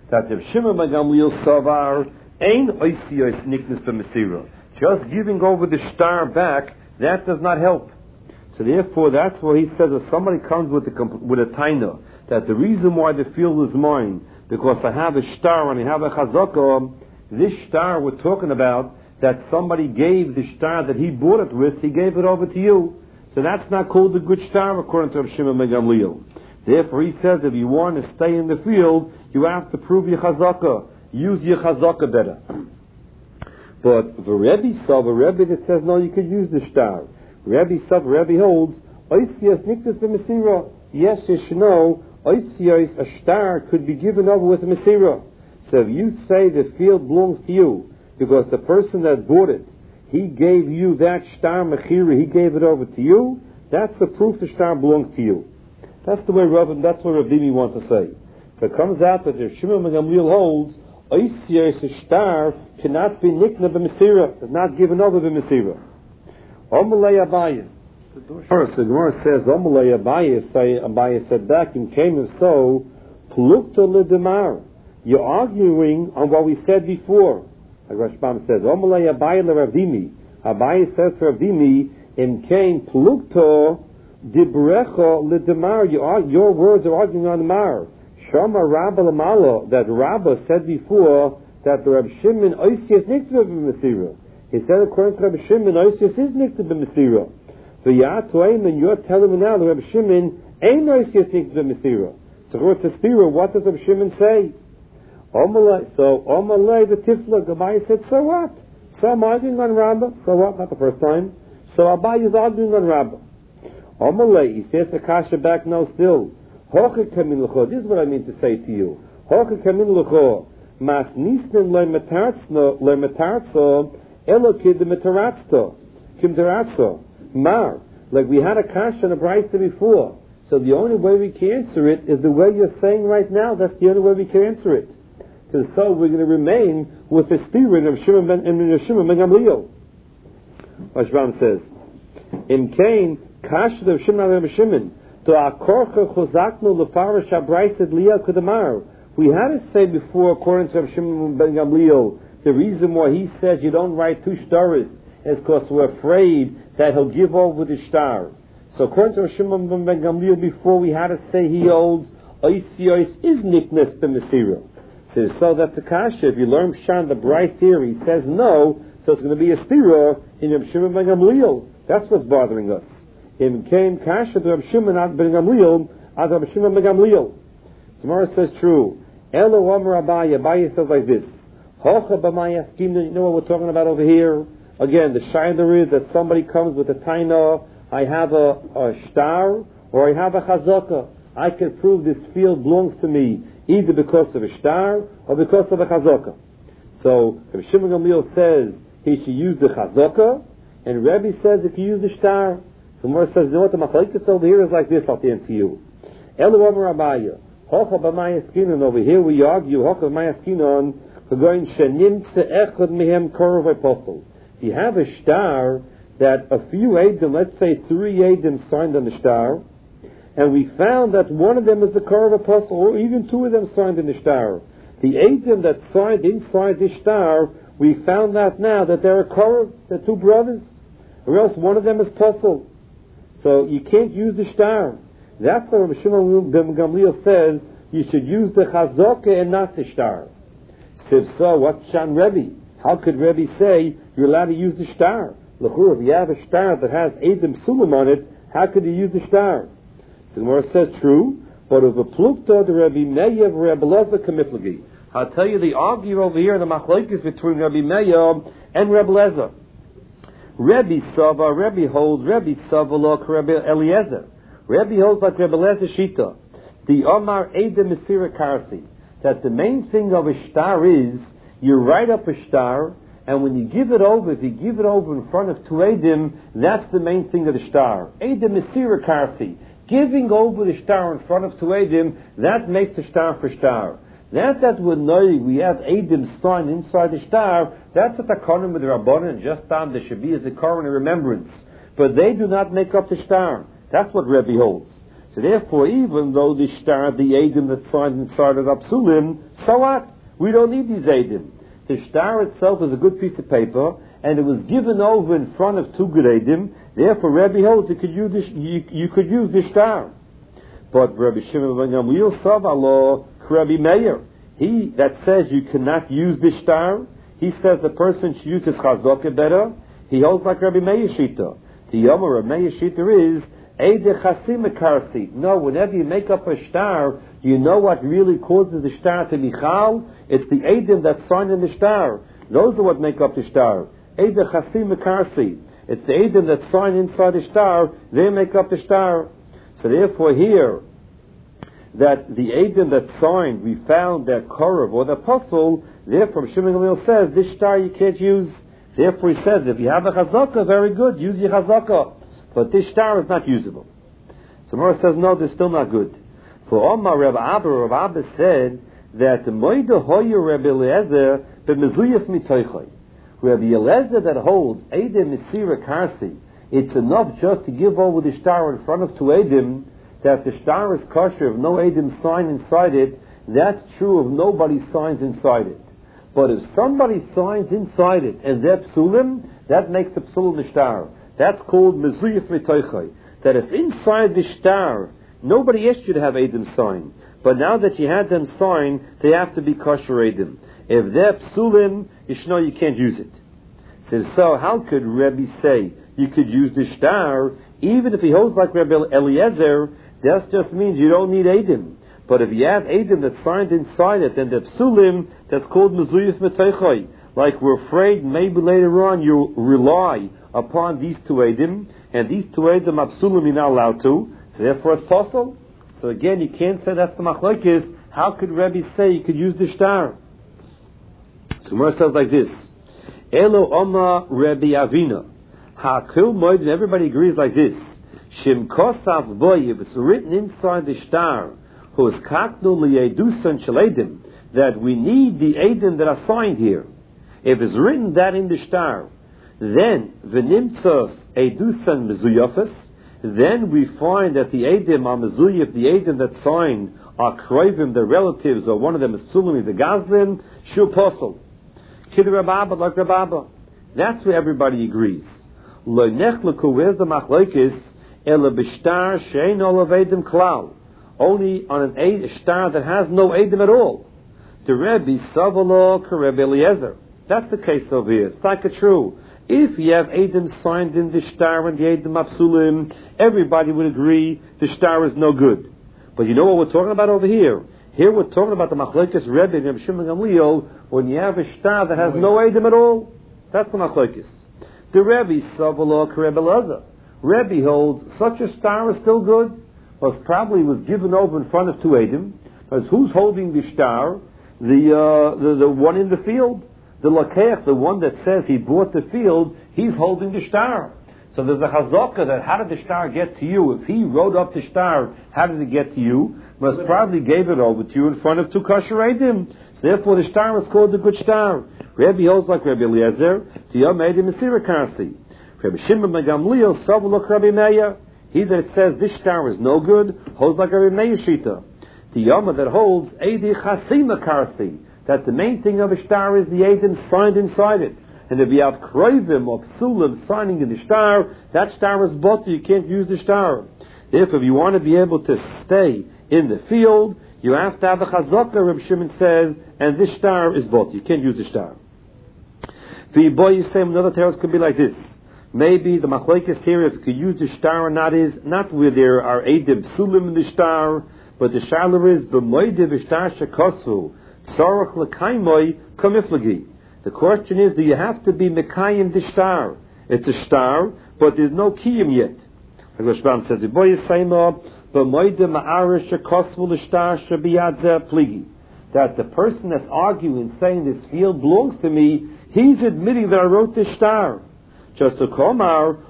that the Shimon ben Gamliel Savar Ein Oisiyos Niknas B'Mesira. Just giving over the star back, that does not help. So therefore, that's why he says if somebody comes with a taina, that the reason why the field is mine, because I have a star and I have a chazakah, this star we're talking about, that somebody gave the star that he bought it with, he gave it over to you. So that's not called a good star according to Rav Shimon ben Gamliel. Therefore he says if you want to stay in the field, you have to prove your chazakah. Use your chazakah better. But the Rebbe saw the Rebbe that says no, you can use the star. Rebbe holds Oisiyos Niknas B'Mesira. Yes, Yeshno, Oisiyos, a star could be given over with a Mesira. So if you say the field belongs to you, because the person that bought it, he gave you that star Mechira, he gave it over to you, that's the proof the star belongs to you. That's the way that's what Rav Dimi wants to say. So it comes out that the Shimon ben Gamliel holds Oisiyos, a star, cannot be Nikna B'Mesira, is not given over B'Mesira. Omalei Abaye. First, the Gemara says, Omalei Abaye said back and came and so, Plukta L'Demar. You're arguing on what we said before. Like Rashbam says, Omalei Abaye L'Ravdimi. Abaye says to Ravdimi, in came Plukta Dibrecha L'Demar. Your words are arguing on the Mar. Shama Rabba L'Malo, that Rabba said before, that the Reb Shimon Oisiyos Nikta B'Mesira. He said according to Reb Shimon, Oisiyos is Nikta B'Mesira. So you're telling me now that Reb Shimon ain't Oisiyos Nikta B'Mesira. So what does Reb Shimon say? Omalei the Tifla, Abaye said, so what? So I'm arguing on Rabbah. So what? Not the first time. So Abaye is arguing on Rabbah. Omalei, he says the Kasha back now still. This is what I mean to say to you. Mas nisnen le metarzo elokid the metaratzo kim teratzo mar. Like we had a kasha and a brayta before. So the only way we can answer it is the way you're saying right now. That's the only way we can answer it. So we're going to remain with the spirit of Shimon ben Gamliel. Rashbam says, in Cain kasha of Shimon to akorcha chozaknu lefarish abrayta liya kudamar. We had to say before, according to Rav Shimon ben Gamliel, the reason why he says you don't write two stars is because we're afraid that he'll give over the star. So according to Rav Shimon ben Gamliel before, we had to say he holds Oisiyos is Niknas B'Mesira. So that's the kasha. If you learn Pshan the Bryce here, he says no, so it's going to be a stira in Rav Shimon ben Gamliel. That's what's bothering us. In came kasha to Rav Shimon ben Gamliel, as Rav Shimon ben Gamliel. Gemara says true. Elo Omer Abaye. Abaye says like this. Hocha b'maya skim. You know what we're talking about over here? Again, the shayla is that somebody comes with a taina. I have a star or I have a chazaka. I can prove this field belongs to me either because of a star or because of a chazaka. So Rav Shimon Gamliel says he should use the chazaka, and Rebbe says if you use the star. So Gemara says, you know what the machlekes over here is like this. I'll answer you. Elo Omer Abaye. Hocha b'maya skinon, over here we argue, Hocha b'maya skinon, we're going shenimtze echad mehem korov apostle. If you have a star that a few Eidim, let's say 3 Eidim signed on the star, and we found that one of them is the korov apostle, or even 2 of them signed in the star. The Eidim that signed inside the star, we found out now that they're a korov, they're 2 brothers, or else one of them is apostle. So you can't use the star. That's what Rav Shimon ben Gamliel says, you should use the chazaka and not the star. So what's Shan Rebbe? How could Rebbe say you're allowed to use the star? L'chur, if you have a star that has Eidim Sulam on it, how could you use the star? So the Gemara says true, but of a plukta the Rebbe Meir Rebbe Lezer Kamiflagi. I'll tell you the argue over here in the machlokes between Rebbe Meir and Rebbe Lezer. Rebbe Sava, Rebbe holds Rebbe Sava like Rebbe Eliezer. Rebbe holds like Rebbe Lezer Shita. The Omar Eidim Mesira Karsi. That the main thing of a star is you write up a star, and when you give it over, if you give it over in front of 2 Eidim, that's the main thing of the star. Eidim Mesira Karsi. Giving over the star in front of 2 Eidim, that makes the star for star. That we know we have Eidim signed inside the star, that's a takonim with the Rabbanan, just on there should be as a Koran remembrance. But they do not make up the star. That's what Rebbe holds. So therefore, even though the shtar, the Eidim that signed inside of Apsulim, so what? We don't need these Eidim. The shtar itself is a good piece of paper, and it was given over in front of two good Eidim. Therefore, Rabbi holds you could use the shtar. But Rabbi Shimon ben Gamliel Savalo, Rabbi Meir, he that says you cannot use the shtar, he says the person should use his chazakah better. He holds like Rabbi Meir Shita. The Yomer Rabbi Meir Shita is Eide Chasim Karsi. No, whenever you make up a shtar, you know what really causes the shtar to be chal? It's the Eidim that sign in the shtar. Those are what make up the shtar. Eide Chasim Karsi. It's the Eidim that sign inside the shtar. They make up the shtar. So therefore, here that the Eidim that signed, we found their Korav or the apostle. Therefore, Shimon Gamliel says this shtar you can't use. Therefore, he says if you have a chazakah, very good, use your chazakah. But this shtar is not usable. So Mora says, no, this is still not good. For Omar Reb Abba said that the Moida Hoyer Reb Eliezer b'mezuyef mitoichai. Reb Eliezer that holds Eidim Misira Karsi, it's enough just to give over the shtar in front of two Eidim, that the shtar is kosher, if no Eidim sign inside it, that's true if nobody signs inside it. But if somebody signs inside it and they're psulim, that makes the psulim the shtar. That's called mezuyif mitoichai. That if inside the shtar, nobody asked you to have Eidim sign, but now that you had them sign, they have to be kosher Eidim. If they're psulim, you should know you can't use it. So how could Rebbe say you could use the shtar, even if he holds like Rebbe Eliezer? That just means you don't need Eidim. But if you have Eidim that's signed inside it, then the psulim, that's called mezuyif mitoichai. Like we're afraid maybe later on you rely upon these two Eidim, and these two Eidim Absulim you're not allowed to, so therefore it's possible. So again, you can't say that's the machlokes. How could Rebbe say you could use the shtar? So Gemara says like this: Elo Oma Rebbe Avina Hakil Moed, and everybody agrees like this: Shem Kosav Boy, if it's written inside the shtar, who is Kaknu Liyedusan Shaledim, that we need the Eidim that are signed here. If it's written that in the shtar, then v'nimtzos edusan mezuyafes, then we find that the Eidim are mezuyaf, the Eidim that signed are kroivim, the relatives, or one of them is Sulami, the Gazlin, Shu Posel. Kid Rababa, like Rababa. That's where everybody agrees. Lo nechleku, where's the machlokes? Ela b'shtar shein olav Eidim klal. Only on a shtar that has no Eidim at all. The Rebbe Savalo Rebbe Eliezer. That's the case over here. It's like a true. If you have Eidim signed in the shtar and the Eidim Absulim, everybody would agree the shtar is no good. But you know what we're talking about over here? Here we're talking about the machlokes Rebbe and Rabbi Shimon Gamliel when you have a shtar that has no Eidim at all. That's the machlokes. The Rebbe Savalo Rebbe Eliezer. Rebbe holds such a shtar is still good. Probably was given over in front of two Eidim. Because who's holding the shtar? The one in the field. The Lakeach, the one that says he bought the field, he's holding the shtar. So there's a chazakah that how did the shtar get to you? If he wrote up the shtar, how did it get to you? Most probably gave it over to you in front of two kosher Eidim. So therefore the shtar is called the good shtar. Rabbi holds like Rabbi Eliezer, Tiyam Eidim Mesira Karsi. Rabbi Shimon ben Gamliel, Savulok Rabbi Meir. He that says this shtar is no good, holds like Rabbi Meir Shita. Tiyam that holds Eidi Chasima Karsi. That the main thing of a shtar is the Eidim signed inside it. And if you have kroivim or psulim signing in the shtar, that shtar is botter, you can't use the shtar. Therefore, if you want to be able to stay in the field, you have to have a chazakah, Reb Shimon says, and this shtar is botter, you can't use the shtar. The boy you say another terrace could be like this. Maybe the machlokes here, if you could use the shtar or not, is not where there are Eidim psulim in the shtar, but the shalar is b'moide v'shtar shekosu. The question is, do you have to be Mekayim the shtar? It's a shtar, but there's no kiyim yet. Like Rashbam says, that the person that's arguing, saying this field belongs to me, he's admitting that I wrote this shtar. Just to komar,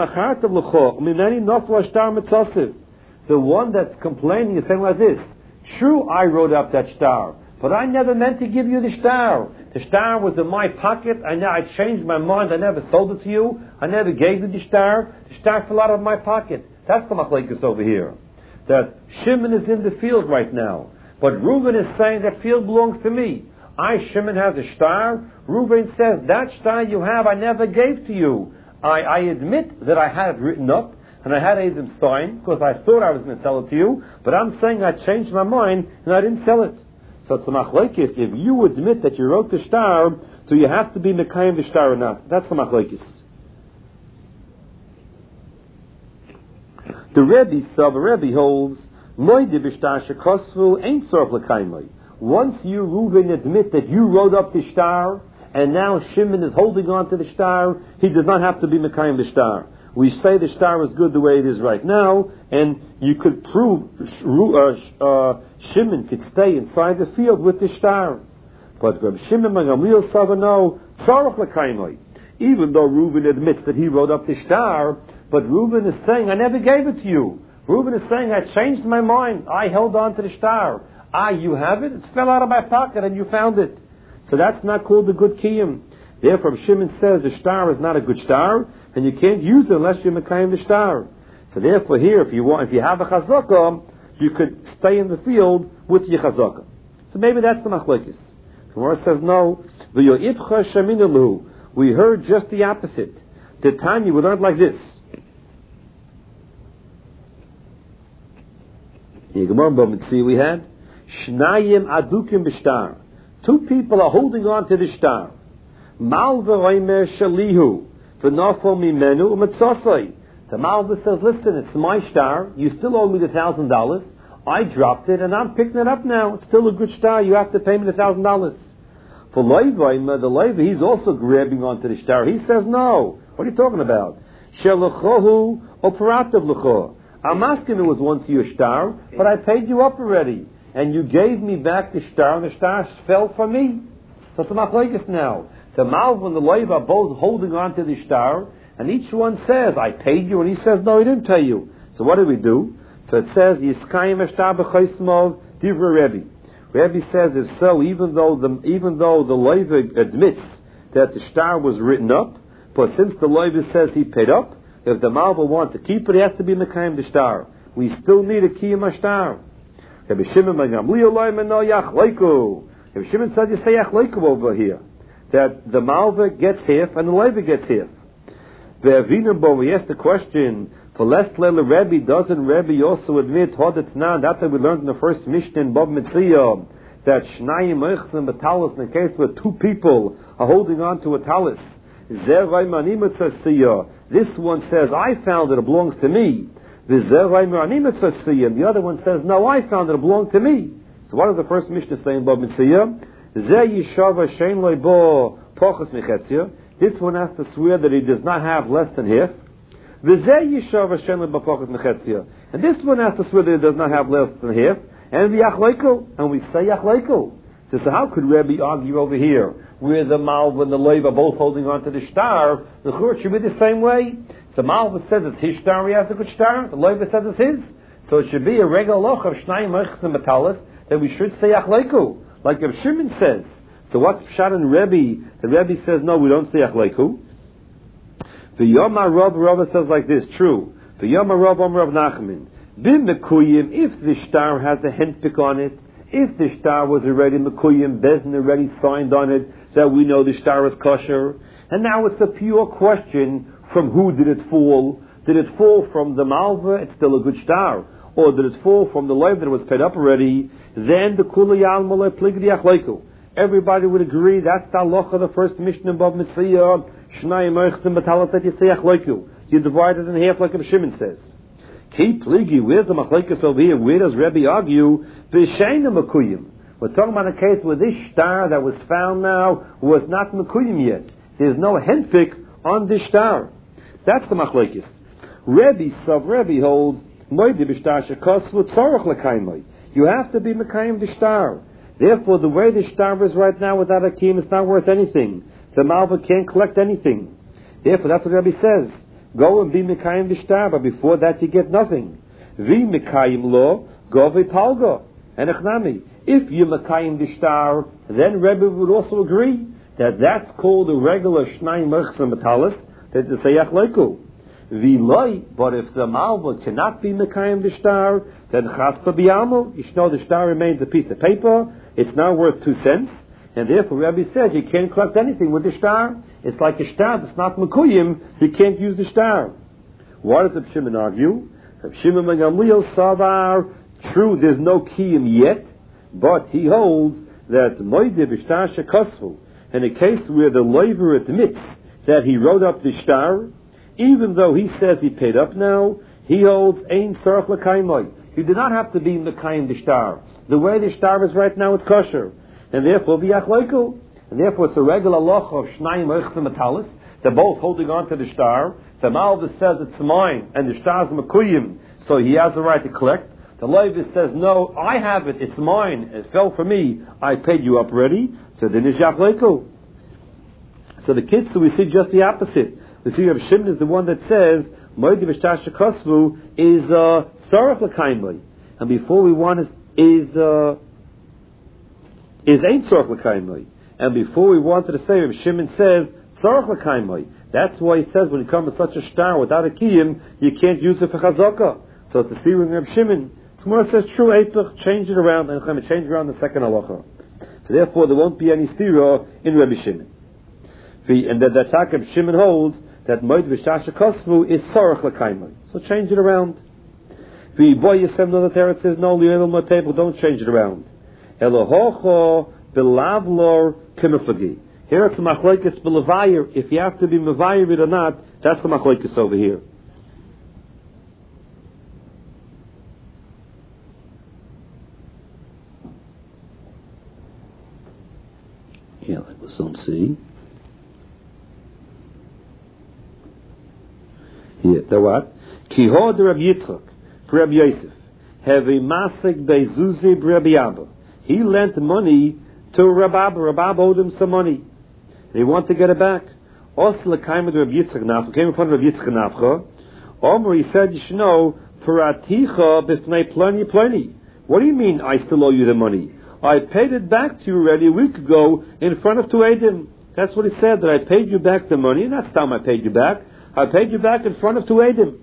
the one that's complaining is saying like this: true, I wrote up that shtar, but I never meant to give you the shtar. The shtar was in my pocket. I changed my mind. I never sold it to you. I never gave you the shtar. The shtar fell out of my pocket. That's the machlokes over here. that Shimon is in the field right now, but Reuben is saying that field belongs to me. Shimon has a star. Reuben says, that star you have I never gave to you. I admit that I had it written up, and I had Adam sign, because I thought I was going to sell it to you, but I'm saying I changed my mind, and I didn't sell it. So it's a machlokes. If you admit that you wrote the star, do you have to be mekayim the star or not? That's the machlokes. The Rebbe holds, moide b'shtar shekosvu ain't sorf l'kaimai. Once you, Reuben, admit that you wrote up the star, and now Shimon is holding on to the star, he does not have to be mekayim the star. We say the star is good the way it is right now, and you could prove Shimon could stay inside the field with the star. But Reb Shimon ben Gamliel Savano tzarich l'kaimai. Even though Reuben admits that he wrote up the star, but Reuben is saying, I never gave it to you. Reuben is saying, I changed my mind. I held on to the star. You have it? It fell out of my pocket and you found it. So that's not called a good kiyum. Therefore, Shimon says the star is not a good star, and you can't use it unless you're mekayim the star. So therefore, here, if you have a chazakah, you could stay in the field with your chazakah. So maybe that's the machlokes. Gemara says no. We heard just the opposite. The Tanya, we learned like this. We had Shnayim adukim b'shtar. Two people are holding on to the star. Mal v'roimer shalihu v'nafo mimenu u'metzosai. The Malva says, listen, it's my star. You still owe me the $1,000. I dropped it and I'm picking it up now. It's still a good star. You have to pay me the $1,000. For Leiva, the Leiva, he's also grabbing onto the star. He says, no. What are you talking about? Shelachohu operativ lecho. I'm asking, it was once your star, but I paid you up already. And you gave me back the star, and the star fell for me. So it's a machlokes now. The Malva and the Leiva are both holding on to the star, and each one says, I paid you, and he says, no, he didn't pay you. So what do we do? So it says, Yiskayim eshtar b'chaismov divra Rebbe. Rebbe says, if so, even though the Leiva admits that the star was written up, but since the Leiva says he paid up, if the Malva wants to keep it, he has to be mekayim the star. We still need a kiyum ashtar. Rabbi Shimon ben Gamliel Rabbi Shimon said you say yachleiku over here, that the Malva gets half and the Leiva gets half. We asked the question, for lest Leila Rebbe, doesn't Rebbe also admit Hodetnan? That's what we learned in the first Mishnah in Bab Mitzvah, that Shnayim Eichsen B'talis, in the case where two people are holding on to a talis. This one says, I found it belongs to me. And the other one says, no, I found it belonged to me. So what does the first Mishnah say in Bab Mitzvah? This one has to swear that he does not have less than half. And this one has to swear that he does not have less than half. And we say yachleiku. So how could Rebbe argue over here, where the Malva and the Leiva are both holding on to the star? The Chur should be the same way. So Malva says it's his star, he has a good star. The Leiva says it's his. So it should be a regular loch of Shnayim Eichsen B'talis that we should say yachleiku, like Reb Shimon says. So what's Pshat in Rebbe? The Rebbe says, no, we don't say yachleiku. The Yomar Rav says like this, true. The Yomar Rav Nachman. Bim Mekuyim, if the star has a handpick on it, if the star was already Mekuyim, Bezin already signed on it, so we know the star is kosher. And now it's a pure question, from who did it fall? Did it fall from the Malva? It's still a good star. Or did it fall from the Leiv that was paid up already? Then the Kuli Yalmale Pligdi Achleiku. Everybody would agree that's the halacha of the first Mishnah above Mitzvah, Shnayim Eichsen B'talis, that you say Achleiku. You divide it in half like Reb Shimon says. Keep pligi, where's the machlekes over here? Where does Rebbe argue? B'sheina Mekuyim. We're talking about a case where this star that was found now was not Mekuyim yet. There's no handpick on this star. That's the machlekes. Rebbe holds, Moide b'shtar shekosvu tzorach l'kaimai. You have to be mekayim the star. Therefore, the way the star is right now without a kiyum, it's not worth anything. The Malva can't collect anything. Therefore, that's what Rebbe says. Go and be mekayim the star, but before that you get nothing. Vi mekayim lo, go v'palgo. And echnami. If you mekayim the star, then Rebbe would also agree that that's called a regular shnayim eichsen b'talis, that is a yachleiku. V'loi, but if the malva cannot be mekayim the star, then chaspa b'yamo. You should know the star remains a piece of paper. It's now worth 2 cents, and therefore Rabbi says you can't collect anything with the star. It's like a star that's not mekuyim. You can't use the star. Why does Reb Shimon argue? Reb Shimon ben Gamliel savar. True, there's no kiyum yet, but he holds that moide b'shtar shekosvu. In a case where the loiver admits that he wrote up the star, even though he says he paid up now, he holds ein tzarich l'kaimoi. You do not have to be mekayim the star. The way the star is right now is kosher, and therefore v'yach loikel. And therefore it's a regular loch of shnayim oichsim metalis. They're both holding on to the star. The malva says it's mine, and the star's mekuyim, so he has the right to collect. The loiver says, no, I have it, it's mine, it fell for me, I paid you up already, so then it's yach loikel. So the kids, so we see just the opposite. We see Reb Shimon is the one that says Moedi v'shtar shekosvu is tzarich l'kaimoi, and before we want is ain't tzarich l'kaimoi, and before we wanted to say Reb Shimon says tzarich l'kaimoi. That's why he says when you come with such a star without a kiyum, you can't use it for chazaka. So it's a theory in Reb Shimon. Tomorrow says true eipach, change it around, and change around the second halacha. So therefore there won't be any stira in Reb Shimon. And that the Reb Shimon holds that Moed v'shtar shekosvu is tzarich l'kaimoi. So change it around. V'boy yisem no, the Torah says no, li'el table, don't change it around. Elohocho b'lavlor k'meflagi. Here it's a machlokes b'levayir. If you have to be mevayir it or not, that's the machlokes over here. Yeah, that was on C. Here, the what? Kiho de Rabbi Yitzchak, Rabbi Yosef, have a masik bezuzi Rabbi Abba. He lent money to Rabbi Abba. Rabbi Abba owed him some money. They want to get it back. Osla came to Rabbi Yitzchak Nafcha, came in front of Rabbi Yitzchak Nafcha. Omer, he said, you should know, Paraticha b'fnei plani plani. What do you mean I still owe you the money? I paid it back to you already a week ago in front of 2 Eidim. That's what he said, that I paid you back the money, and that's time I paid you back. I paid you back in front of 2 Eidim.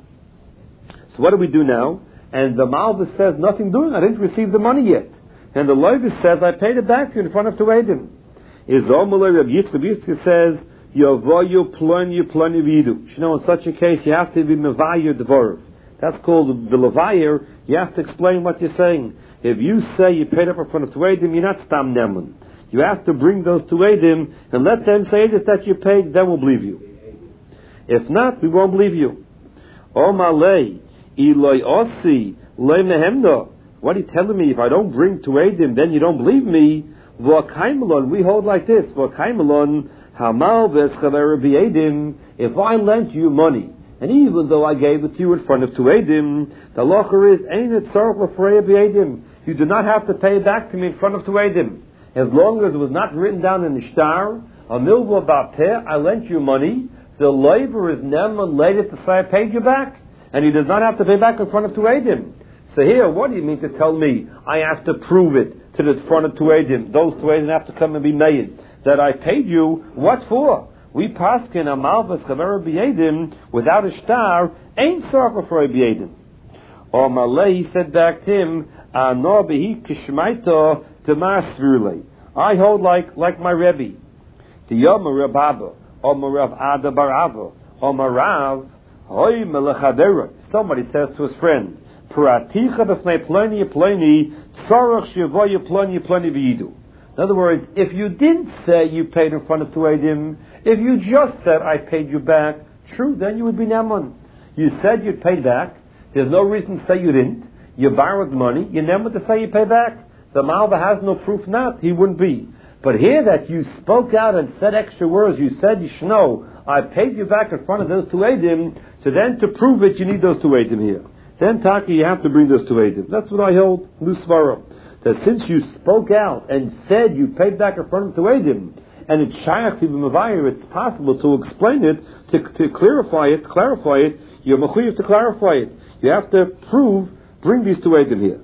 So what do we do now? And the Malva says, nothing doing, I didn't receive the money yet. And the Levi says, I paid it back to you in front of 2 Eidim. Is Omalei Rabbi Yitzchak says, Yovoyu plani v'yidu. You know, in such a case, you have to be mevayer dvorov. That's called the levayer. You have to explain what you're saying. If you say you paid up in front of 2 Eidim, you're not stam neman. You have to bring those 2 Eidim and let them say this that you paid, then we'll believe you. If not, we won't believe you. Omalei Eloi Osi Le Mehemda. What are you telling me? If I don't bring 2 Eidim, then you don't believe me. V'akaimelon, we hold like this. V'akaimelon Hamal v'eschaver b'Eidim. If I lent you money, and even though I gave it to you in front of 2 Eidim, the locher is ain't it tzarich l'freya b'Eidim. You do not have to pay it back to me in front of 2 Eidim. As long as it was not written down in the shtar, a milva b'apeh, I lent you money. The labor is neman later to say I paid you back, and he does not have to pay back in front of 2 Eidim. So here, what do you mean to tell me I have to prove it to the front of 2 Eidim? Those 2 Eidim have to come and be made that I paid you. What for? We paskin a malvas chaver b'Eidim without a shtar ain't tzarich for a b'Eidim. Or Malay said back to him, Anor behi kishmaito demar svirle. I hold like my Rebbe. The Yom Reb Abba. Rav Ada Barava, Rav Hoy Melechadera. Somebody says to his friend, Paraticha b'fnei plani plani tzarich shevoyu plani plani v'yidu. In other words, if you didn't say you paid in front of 2 Eidim, if you just said I paid you back, true, then you would be neman. You said you paid back. There's no reason to say you didn't. You borrowed money. You never to say you pay back. The Malva has no proof not. He wouldn't be. But here that you spoke out and said extra words, you said, you should know, I paid you back in front of those 2 Eidim, so then to prove it, you need those 2 Eidim here. Then, Taki, you have to bring those 2 Eidim. That's what I hold, Lusvara. That since you spoke out and said you paid back in front of 2 Eidim, and it's shayach to be mavayir, it's possible to explain it, to clarify it, you're mechuyev to clarify it. You have to bring these 2 Eidim here.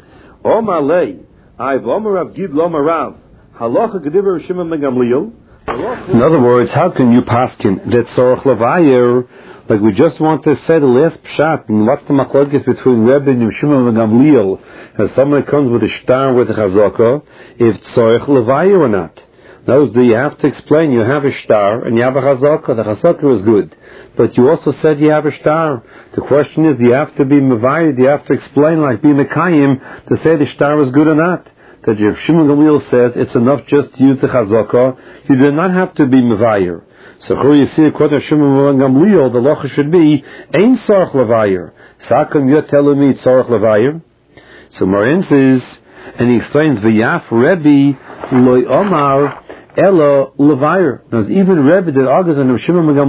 Omalei. I've Omer Rav Gid Lomar Rav Halacha Gediver Shimon ben Gamliel In other words, how can you paskin that Tzorach Levayir, like we just want to say the last pshat, and what's the machlokes between Rebbe and Shimon and Gamliel, as someone comes with a star with a chazaka, if Tzorach Levayir or not? Those you have to explain. You have a star and you have a chazaka. The chazaka is good, but you also said you have a star. The question is, you have to be mevayir. You have to explain, like be mekayim, to say the star is good or not. That Rav Shimon Gamliel says it's enough just to use the chazaka. You do not have to be mevayir. So here you see, according to Shimon Gamliel, the locha should be ein tzorach levayir. So how come you're telling me tzorach levayir? So Marin says, and he explains, v'yaf Rebbe loy omar elo levayir. Now even Rebbe that argues on Rav Shimon